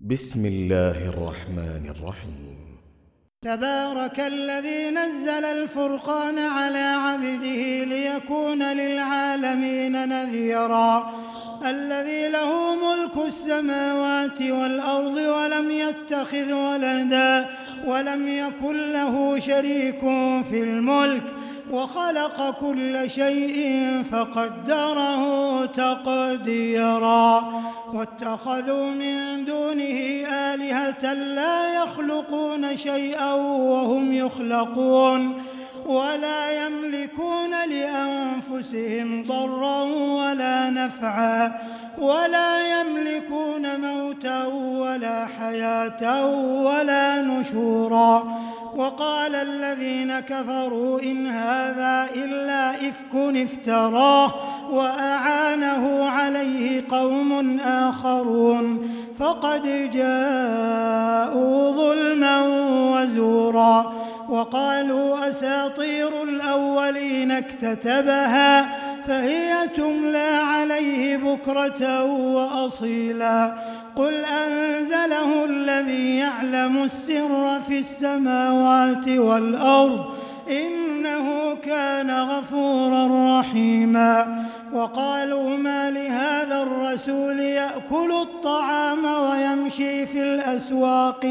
بسم الله الرحمن الرحيم. تبارك الذي نزل الفرقان على عبده ليكون للعالمين نذيرا الذي له ملك السماوات والأرض ولم يتخذ ولدا ولم يكن له شريك في الملك وخلق كل شيء فقدره تقديرا واتخذوا من دونه آلهة لا يخلقون شيئا وهم يخلقون ولا يملكون لأنفسهم ضرا ولا نفعا ولا يملكون موتا ولا حياة ولا نشورا وقال الذين كفروا إن هذا إلا إفك افتراه وأعانه عليه قوم آخرون فقد جاءوا ظلما وزورا وقالوا أساطير الأولين اكتتبها فهي تملى عليه بكرة وأصيلا قل أنزله الذي يعلم السر في السماوات والأرض إنه كان غفورا رحيما وقالوا ما لهذا الرسول يأكل الطعام ويمشي في الأسواق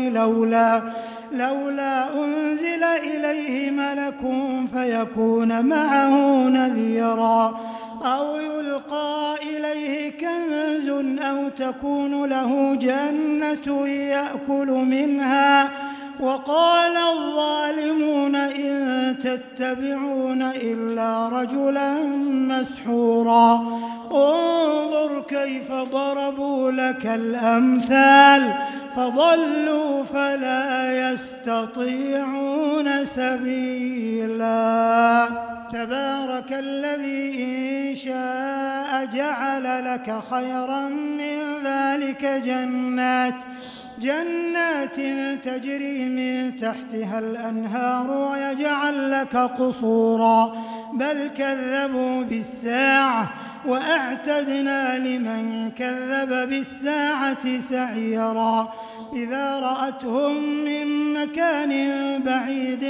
لولا أنزل إليه ملك فيكون معه نذيرا أو يلقى إليه كنز أو تكون له جنة يأكل منها وقال الظالمون إن تتبعون إلا رجلا مسحورا انظر كيف ضربوا لك الأمثال فضلوا فلا يستطيعون سبيلا تبارك الذي إن شاء جعل لك خيرا من ذلك جنات تجري من تحتها الأنهار ويجعل لك قصورا بل كذبوا بالساعة وأعتدنا لمن كذب بالساعة سعيرا إذا رأتهم من مكان بعيد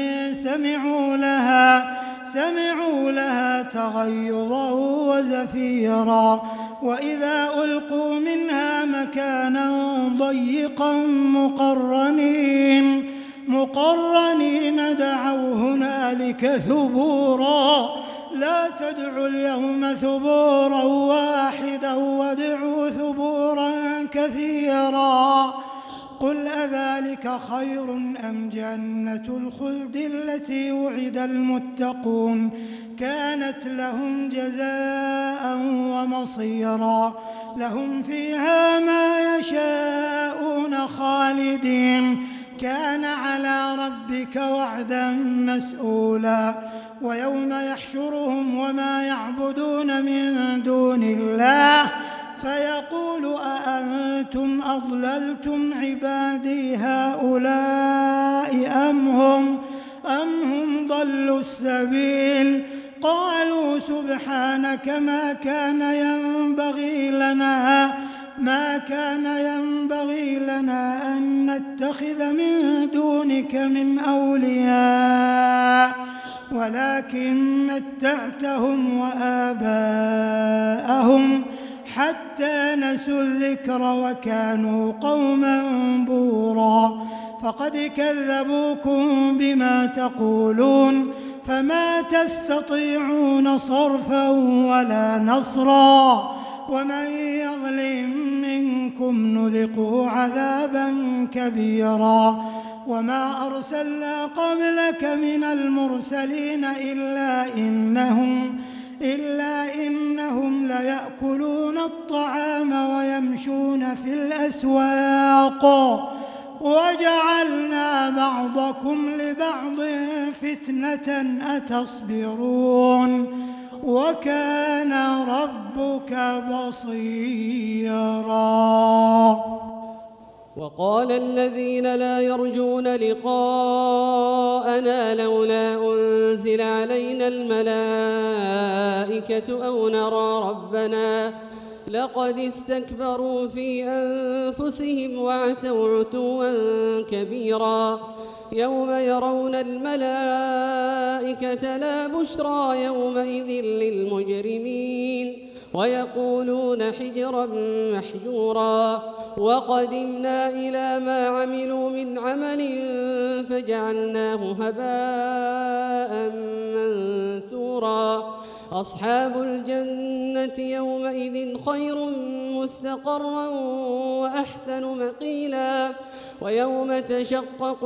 سمعوا لها تغيظا وزفيرا وإذا ألقوا منها مكانا ضيقا مقرنين دعوا هنالك ثبورا لا تدعوا اليوم ثبورا واحدا وادعوا ثبورا كثيرا قل أذلك خير أم جنة الخلد التي وعد المتقون كانت لهم جزاء ومصيرا لهم فيها ما يشاءون خالدين كان على ربك وعدا مسئولا ويوم يحشرهم وما يعبدون من دون الله فيقول أأنتم أضللتم عبادي هؤلاء أم هم ضلوا السبيل قالوا سبحانك ما كان ينبغي لنا أن نتخذ من دونك من أولياء ولكن متعتهم وآباءهم حتى نسوا الذكر وكانوا قوما بورا فقد كذبوكم بما تقولون فما تستطيعون صرفا ولا نصرا ومن يظلم منكم نذقه عذابا كبيرا وما أرسلنا قبلك من المرسلين إلا إنهم ليأكلون الطعام ويمشون في الأسواق وجعلنا بعضكم لبعض فتنة أتصبرون وكان ربك بصيرا وقال الذين لا يرجون لقاءنا لولا أنزل علينا الملائكة أو نرى ربنا لقد استكبروا في أنفسهم وعتوا عتوا كبيرا يوم يرون الملائكة لا بشرى يومئذ للمجرمين ويقولون حجرا محجورا وقدمنا إلى ما عملوا من عمل فجعلناه هباء منثورا أصحاب الجنة يومئذ خير مستقرا وأحسن مقيلا ويوم تشقق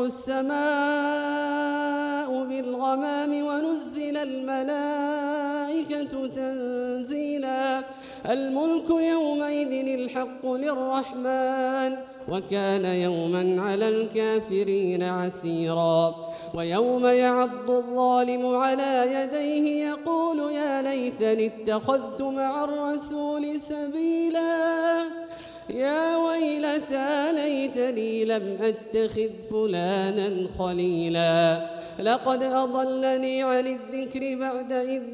السماء بالغمام ونزل الملائكة تنزيلا الملك يومئذ الحق للرحمن وكان يوما على الكافرين عسيرا ويوم يعض الظالم على يديه يقول يا ليتني اتخذت مع الرسول سبيلا يا ويلتى ليتني لم أتخذ فلانا خليلا لقد أضلني عن الذكر بعد إذ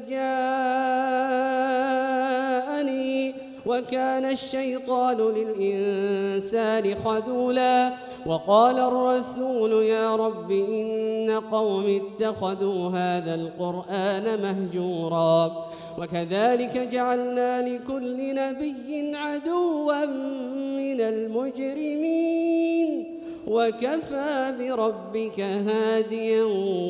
جاءني وكان الشيطان للإنسان خذولا وقال الرسول يا رب إن قوم اتخذوا هذا القرآن مهجورا وكذلك جعلنا لكل نبي عدوا من المجرمين وكفى بربك هاديا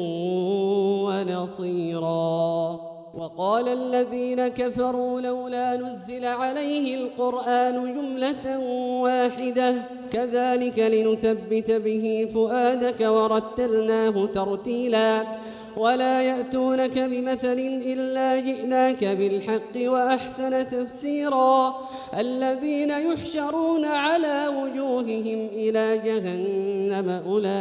ونصيرا وقال الذين كفروا لولا نزل عليه القرآن جملة واحدة كذلك لنثبت به فؤادك ورتلناه ترتيلا ولا يأتونك بمثل إلا جئناك بالحق وأحسن تفسيرا الذين يحشرون على وجوههم إلى جهنم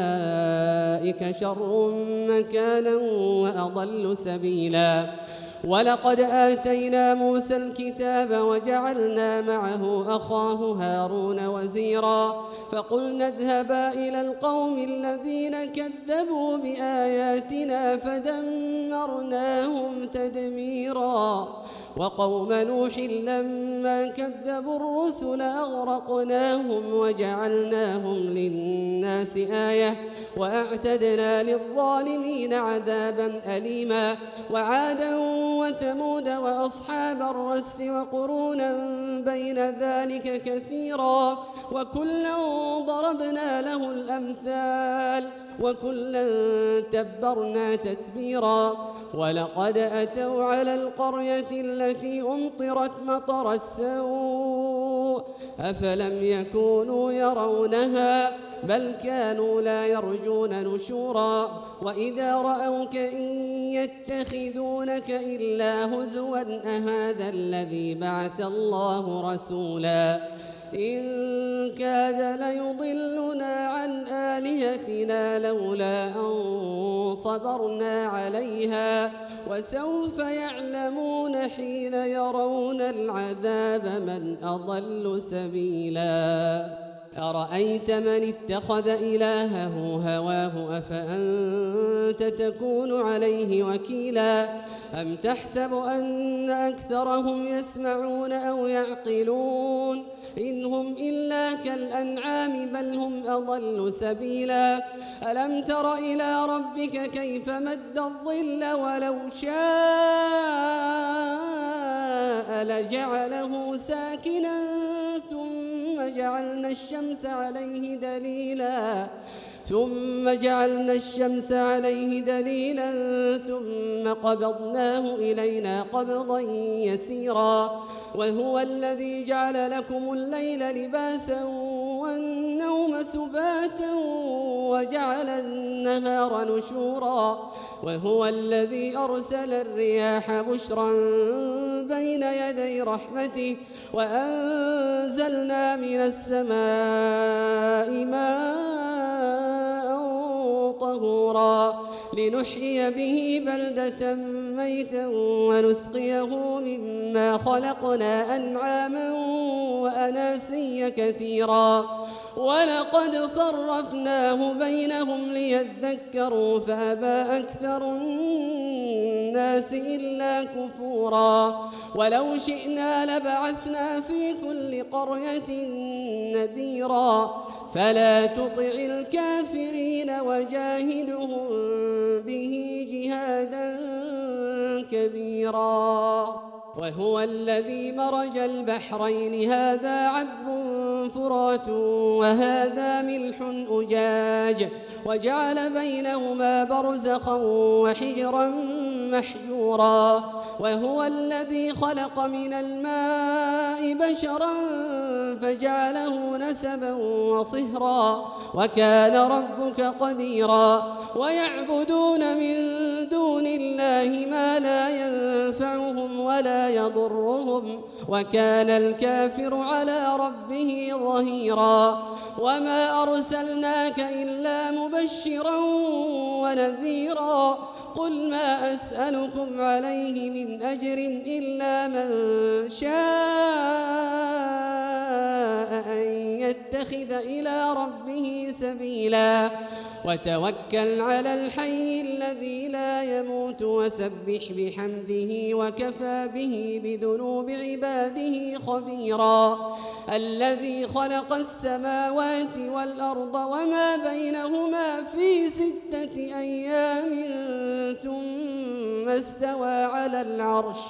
أولئك شر مكانا وأضل سبيلا ولقد آتينا موسى الكتاب وجعلنا معه أخاه هارون وزيرا فقلنا اذهبا إلى القوم الذين كذبوا بآياتنا فدمرناهم تدميرا وقوم نوح لما كذبوا الرسل أغرقناهم وجعلناهم للناس آية وأعتدنا للظالمين عذابا أليما وعادا وثمود وأصحاب الرس وقرونا بين ذلك كثيرا وكلا ضربنا له الأمثال وكلا تبرنا تتبيرا ولقد أتوا على القرية التي أمطرت مطر السوء أفلم يكونوا يرونها بل كانوا لا يرجون نشورا وإذا رأوك إن يتخذونك إلا هزوا أهذا الذي بعث الله رسولا إن كاد ليضلنا عن آلهتنا لولا أن صبرنا عليها وسوف يعلمون حين يرون العذاب من أضل سبيلا أرأيت من اتخذ إلهه هواه أفأنت تكون عليه وكيلا أم تحسب أن أكثرهم يسمعون أو يعقلون إن هم إلا كالأنعام بل هم أضل سبيلا ألم تر إلى ربك كيف مد الظل ولو شاء لجعله ساكنا ثم جعلنا الشمس عليه دليلا ثم قبضناه إلينا قبضا يسيرا وهو الذي جعل لكم الليل لباسا والنوم سباتا وجعل النهار نشورا وهو الذي أرسل الرياح بشرا بين يدي رحمته وأنزلنا من السماء ماء طهورا لنحيي به بلدة ميتا ونسقيه مما خلقنا أنعاما وأناسيا كثيرا ولقد صرفناه بينهم ليذكروا فأبى أكثر الناس إلا كفورا ولو شئنا لبعثنا في كل قرية نذيرا فلا تطع الكافرين وجاهدهم به جهادا كبيرا وهو الذي مرج البحرين هذا عذب فرات وهذا ملح أجاج وجعل بينهما برزخا وحجرا محجورا وهو الذي خلق من الماء بشرا فجعله نسبا وصهرا وكان ربك قديرا ويعبدون من دون الله ما لا ينفعهم ولا يضرهم وكان الكافر على ربه ظهيرا وما أرسلناك إلا مبشرا ونذيرا قل ما أسألكم عليه من أجر إلا من شاء أن يتخذ إلى ربه سبيلا وتوكل على الحي الذي لا يموت وسبح بحمده وكفى به بذنوب عباده خبيرا الذي خلق السماوات والأرض وما بينهما في 6 أيام ثم استوى على العرش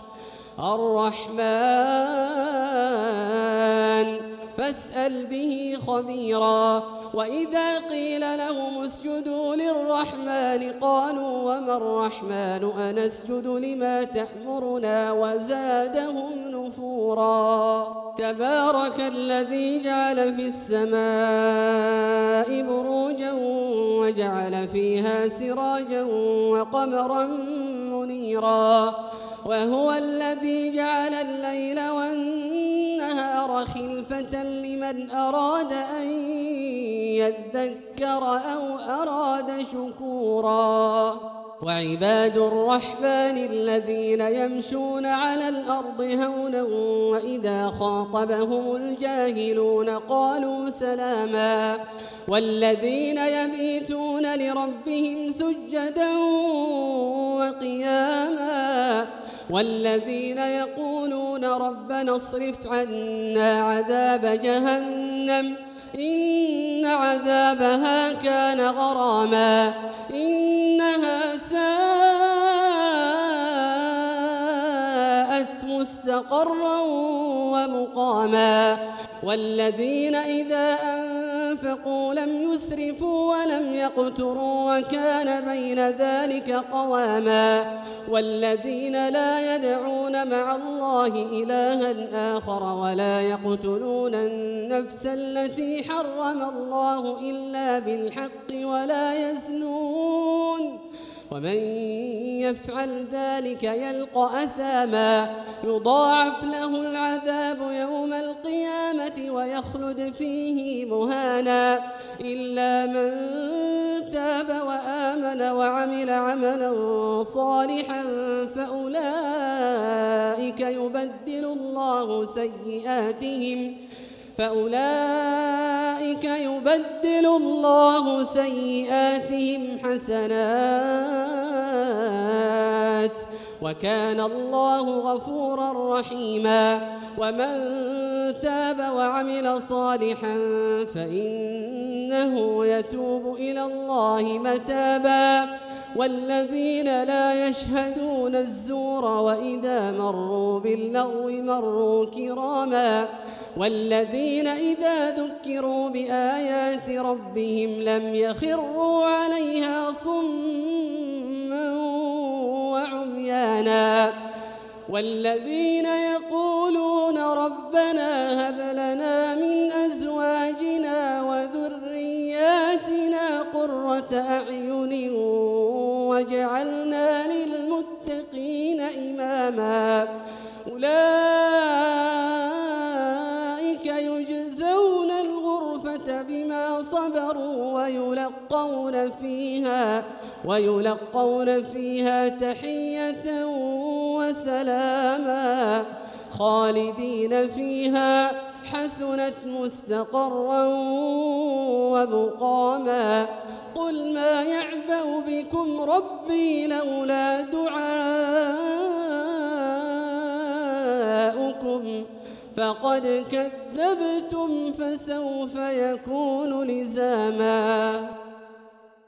الرحمن فاسأل به خبيرا وإذا قيل لهم اسجدوا للرحمن قالوا وما الرحمن أنسجد لما تأمرنا وزادهم نفورا تبارك الذي جعل في السماء بروجا وجعل فيها سراجا وقمرا منيرا وهو الذي جعل الليل والنهار خلفة لمن أراد أن يذكر أو أراد شكورا وعباد الرحمن الذين يمشون على الأرض هونا وإذا خاطبهم الجاهلون قالوا سلاما والذين يبيتون لربهم سجدا وقياما والذين يقولون ربنا اصرف عنا عذاب جهنم إن عذابها كان غراما إنها ساءت مستقرا ومقاما والذين إذا أنفقوا لم يسرفوا ولم يقتروا وكان بين ذلك قواما والذين لا يدعون مع الله إلها آخر ولا يقتلون النفس التي حرم الله إلا بالحق ولا يزنون ومن يفعل ذلك يلقى أثاما يضاعف له العذاب يوم القيامة ويخلد فيه مهانا إلا من تاب وآمن وعمل عملا صالحا فأولئك يبدل الله سيئاتهم حسنات وكان الله غفورا رحيما ومن تاب وعمل صالحا فإنه يتوب إلى الله متابا والذين لا يشهدون الزور وإذا مروا باللغو مروا كراما والذين إذا ذكروا بآيات ربهم لم يخروا عليها صما وعميانا والذين يقولون ربنا هب لنا من أزواجنا وذرياتنا قرة أعين واجعلنا للمتقين إماما أولئك يجزون الغرفة بما صبروا ويلقون فيها تحية وسلاما خالدين فيها حسنت مستقرا ومقاما قل ما يعبأ بكم ربي لولا دعاؤكم فقد كذبتم فسوف يكون لزاما